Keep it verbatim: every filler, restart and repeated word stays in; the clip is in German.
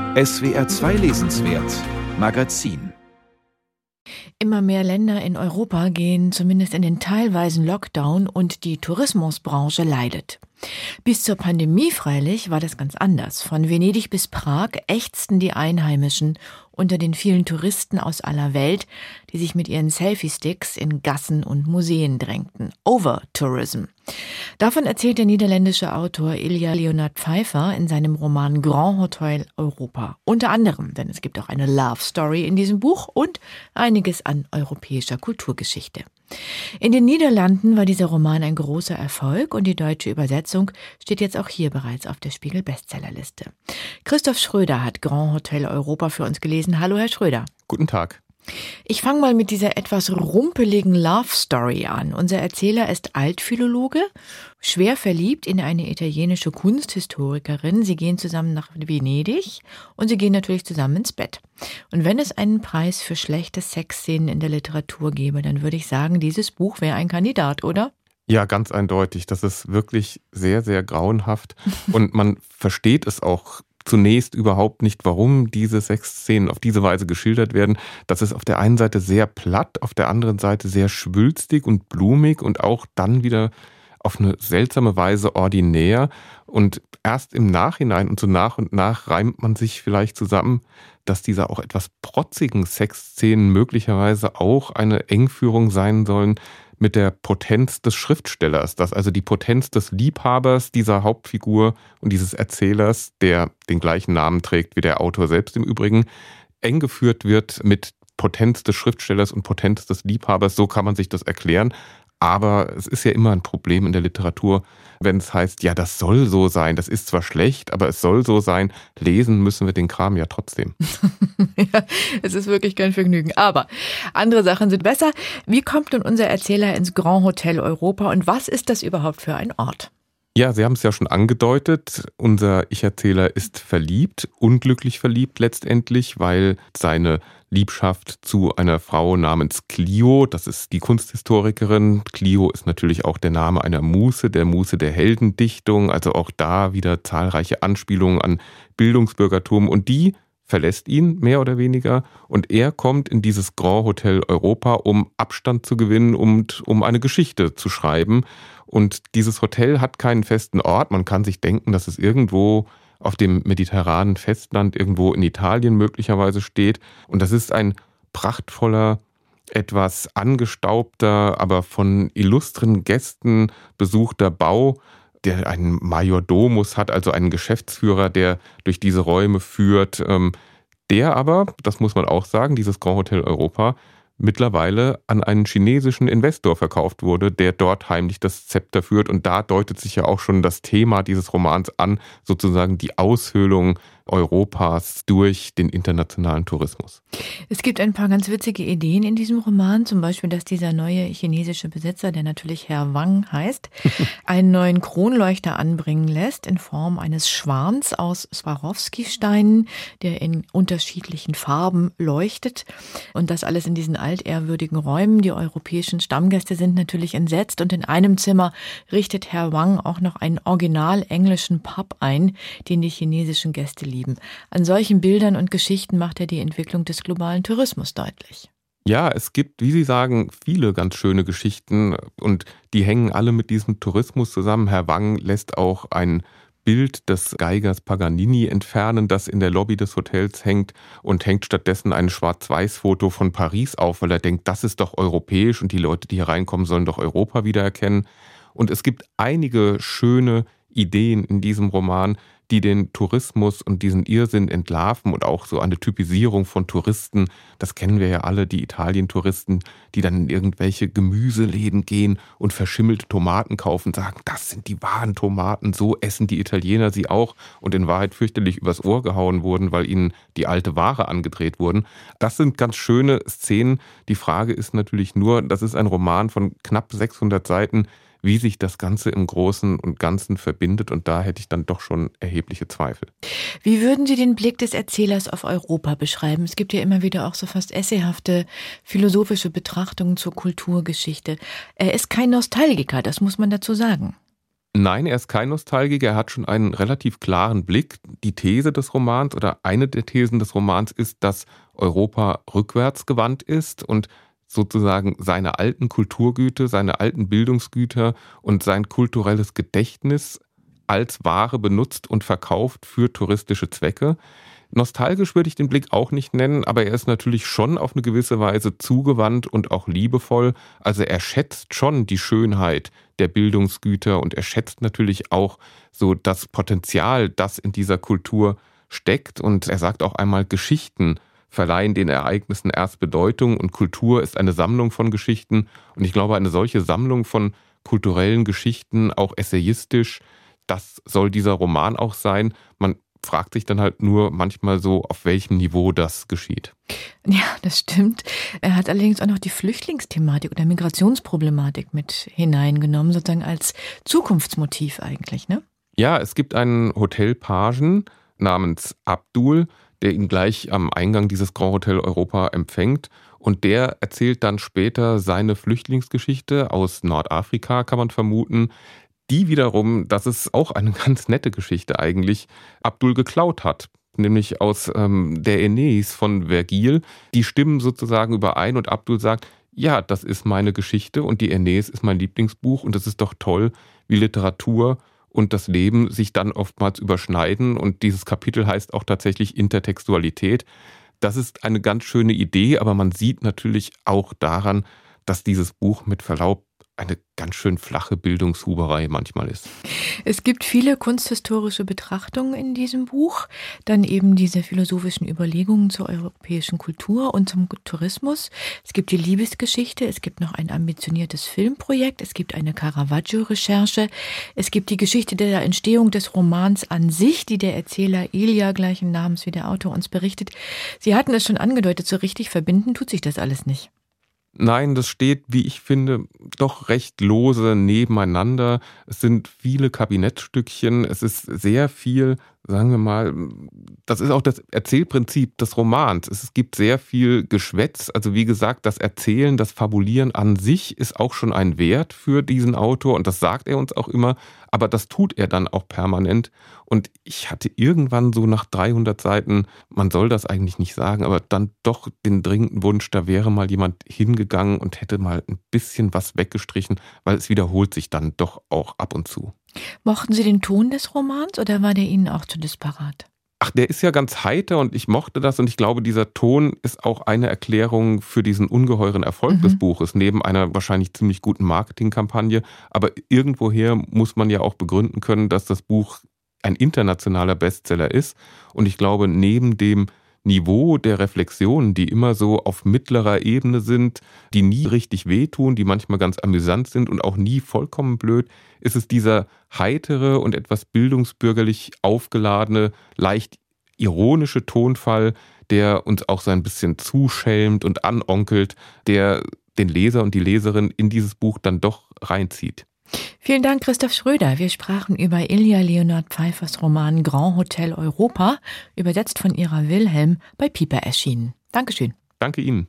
S W R zwei Lesenswert Magazin. Immer mehr Länder in Europa gehen zumindest in den teilweisen Lockdown und die Tourismusbranche leidet. Bis zur Pandemie freilich war das ganz anders. Von Venedig bis Prag ächzten die Einheimischen unter den vielen Touristen aus aller Welt, die sich mit ihren Selfie-Sticks in Gassen und Museen drängten. Overtourism. Davon erzählt der niederländische Autor Ilja Leonard Pfeiffer in seinem Roman Grand Hotel Europa. Unter anderem, denn es gibt auch eine Love Story in diesem Buch und einiges an europäischer Kulturgeschichte. In den Niederlanden war dieser Roman ein großer Erfolg und die deutsche Übersetzung steht jetzt auch hier bereits auf der Spiegel-Bestsellerliste. Christoph Schröder hat Grand Hotel Europa für uns gelesen. Hallo, Herr Schröder. Guten Tag. Ich fange mal mit dieser etwas rumpeligen Love Story an. Unser Erzähler ist Altphilologe, schwer verliebt in eine italienische Kunsthistorikerin. Sie gehen zusammen nach Venedig und sie gehen natürlich zusammen ins Bett. Und wenn es einen Preis für schlechte Sexszenen in der Literatur gäbe, dann würde ich sagen, dieses Buch wäre ein Kandidat, oder? Ja, ganz eindeutig. Das ist wirklich sehr, sehr grauenhaft. Und man versteht es auch zunächst überhaupt nicht, warum diese Sexszenen auf diese Weise geschildert werden. Das ist auf der einen Seite sehr platt, auf der anderen Seite sehr schwülstig und blumig und auch dann wieder auf eine seltsame Weise ordinär. Und erst im Nachhinein und so nach und nach reimt man sich vielleicht zusammen, dass diese auch etwas protzigen Sexszenen möglicherweise auch eine Engführung sein sollen mit der Potenz des Schriftstellers, dass also die Potenz des Liebhabers dieser Hauptfigur und dieses Erzählers, der den gleichen Namen trägt wie der Autor selbst im Übrigen, eng geführt wird mit Potenz des Schriftstellers und Potenz des Liebhabers. So kann man sich das erklären. Aber es ist ja immer ein Problem in der Literatur, wenn es heißt, ja, das soll so sein, das ist zwar schlecht, aber es soll so sein. Lesen müssen wir den Kram ja trotzdem. Ja, es ist wirklich kein Vergnügen. Aber andere Sachen sind besser. Wie kommt nun unser Erzähler ins Grand Hotel Europa und was ist das überhaupt für ein Ort? Ja, Sie haben es ja schon angedeutet. Unser Ich-Erzähler ist verliebt, unglücklich verliebt letztendlich, weil seine Liebschaft zu einer Frau namens Clio, das ist die Kunsthistorikerin. Clio ist natürlich auch der Name einer Muse, der Muse der Heldendichtung, also auch da wieder zahlreiche Anspielungen an Bildungsbürgertum und die verlässt ihn mehr oder weniger und er kommt in dieses Grand Hotel Europa, um Abstand zu gewinnen und um eine Geschichte zu schreiben. Und dieses Hotel hat keinen festen Ort. Man kann sich denken, dass es irgendwo auf dem mediterranen Festland, irgendwo in Italien möglicherweise steht. Und das ist ein prachtvoller, etwas angestaubter, aber von illustren Gästen besuchter Bau, der einen Majordomus hat, also einen Geschäftsführer, der durch diese Räume führt, der aber, das muss man auch sagen, dieses Grand Hotel Europa mittlerweile an einen chinesischen Investor verkauft wurde, der dort heimlich das Zepter führt. Und da deutet sich ja auch schon das Thema dieses Romans an, sozusagen die Aushöhlung Europas durch den internationalen Tourismus. Es gibt ein paar ganz witzige Ideen in diesem Roman, zum Beispiel, dass dieser neue chinesische Besitzer, der natürlich Herr Wang heißt, einen neuen Kronleuchter anbringen lässt in Form eines Schwans aus Swarovski-Steinen, der in unterschiedlichen Farben leuchtet. Und das alles in diesen altehrwürdigen Räumen. Die europäischen Stammgäste sind natürlich entsetzt und in einem Zimmer richtet Herr Wang auch noch einen original englischen Pub ein, den die chinesischen Gäste lieben. An solchen Bildern und Geschichten macht er die Entwicklung des globalen Tourismus deutlich. Ja, es gibt, wie Sie sagen, viele ganz schöne Geschichten und die hängen alle mit diesem Tourismus zusammen. Herr Wang lässt auch ein Bild des Geigers Paganini entfernen, das in der Lobby des Hotels hängt und hängt stattdessen ein Schwarz-Weiß-Foto von Paris auf, weil er denkt, das ist doch europäisch und die Leute, die hier reinkommen, sollen doch Europa wiedererkennen. Und es gibt einige schöne Ideen in diesem Roman, die den Tourismus und diesen Irrsinn entlarven und auch so eine Typisierung von Touristen. Das kennen wir ja alle, die Italien-Touristen, die dann in irgendwelche Gemüseläden gehen und verschimmelte Tomaten kaufen, sagen, das sind die wahren Tomaten, so essen die Italiener sie auch und in Wahrheit fürchterlich übers Ohr gehauen wurden, weil ihnen die alte Ware angedreht wurden. Das sind ganz schöne Szenen. Die Frage ist natürlich nur, das ist ein Roman von knapp sechshundert Seiten, wie sich das Ganze im Großen und Ganzen verbindet. Und da hätte ich dann doch schon erhebliche Zweifel. Wie würden Sie den Blick des Erzählers auf Europa beschreiben? Es gibt ja immer wieder auch so fast essayhafte philosophische Betrachtungen zur Kulturgeschichte. Er ist kein Nostalgiker, das muss man dazu sagen. Nein, er ist kein Nostalgiker, er hat schon einen relativ klaren Blick. Die These des Romans oder eine der Thesen des Romans ist, dass Europa rückwärtsgewandt ist und sozusagen seine alten Kulturgüter, seine alten Bildungsgüter und sein kulturelles Gedächtnis als Ware benutzt und verkauft für touristische Zwecke. Nostalgisch würde ich den Blick auch nicht nennen, aber er ist natürlich schon auf eine gewisse Weise zugewandt und auch liebevoll. Also er schätzt schon die Schönheit der Bildungsgüter und er schätzt natürlich auch so das Potenzial, das in dieser Kultur steckt. Und er sagt auch einmal, Geschichten verleihen den Ereignissen erst Bedeutung und Kultur ist eine Sammlung von Geschichten. Und ich glaube, eine solche Sammlung von kulturellen Geschichten, auch essayistisch, das soll dieser Roman auch sein. Man fragt sich dann halt nur manchmal so, auf welchem Niveau das geschieht. Ja, das stimmt. Er hat allerdings auch noch die Flüchtlingsthematik oder Migrationsproblematik mit hineingenommen, sozusagen als Zukunftsmotiv eigentlich, ne? Ja, es gibt einen Hotelpagen namens Abdul, der ihn gleich am Eingang dieses Grand Hotel Europa empfängt. Und der erzählt dann später seine Flüchtlingsgeschichte aus Nordafrika, kann man vermuten. Die wiederum, das ist auch eine ganz nette Geschichte eigentlich, Abdul geklaut hat. Nämlich aus ähm, der Aeneis von Vergil. Die stimmen sozusagen überein und Abdul sagt, ja, das ist meine Geschichte und die Aeneis ist mein Lieblingsbuch und es ist doch toll, wie Literatur und das Leben sich dann oftmals überschneiden. Und dieses Kapitel heißt auch tatsächlich Intertextualität. Das ist eine ganz schöne Idee, aber man sieht natürlich auch daran, dass dieses Buch mit Verlaub eine ganz schön flache Bildungshuberei manchmal ist. Es gibt viele kunsthistorische Betrachtungen in diesem Buch, dann eben diese philosophischen Überlegungen zur europäischen Kultur und zum Tourismus. Es gibt die Liebesgeschichte, es gibt noch ein ambitioniertes Filmprojekt, es gibt eine Caravaggio-Recherche, es gibt die Geschichte der Entstehung des Romans an sich, die der Erzähler Elia, gleichen Namens wie der Autor, uns berichtet. Sie hatten es schon angedeutet, so richtig verbinden tut sich das alles nicht. Nein, das steht, wie ich finde, doch recht lose nebeneinander. Es sind viele Kabinettstückchen, es ist sehr viel, sagen wir mal, das ist auch das Erzählprinzip des Romans. Es gibt sehr viel Geschwätz, also wie gesagt, das Erzählen, das Fabulieren an sich ist auch schon ein Wert für diesen Autor und das sagt er uns auch immer, aber das tut er dann auch permanent. Und ich hatte irgendwann so nach dreihundert Seiten, man soll das eigentlich nicht sagen, aber dann doch den dringenden Wunsch, da wäre mal jemand hingegangen und hätte mal ein bisschen was weggestrichen, weil es wiederholt sich dann doch auch ab und zu. Mochten Sie den Ton des Romans oder war der Ihnen auch zu disparat? Ach, der ist ja ganz heiter und ich mochte das und ich glaube, dieser Ton ist auch eine Erklärung für diesen ungeheuren Erfolg mhm. des Buches, neben einer wahrscheinlich ziemlich guten Marketingkampagne. Aber irgendwoher muss man ja auch begründen können, dass das Buch ein internationaler Bestseller ist. Und ich glaube, neben dem Niveau der Reflexionen, die immer so auf mittlerer Ebene sind, die nie richtig wehtun, die manchmal ganz amüsant sind und auch nie vollkommen blöd, ist es dieser heitere und etwas bildungsbürgerlich aufgeladene, leicht ironische Tonfall, der uns auch so ein bisschen zuschelmt und anonkelt, der den Leser und die Leserin in dieses Buch dann doch reinzieht. Vielen Dank, Christoph Schröder. Wir sprachen über Ilja Leonhard Pfeiffers Roman Grand Hotel Europa, übersetzt von Ira Wilhelm, bei Piper erschienen. Dankeschön. Danke Ihnen.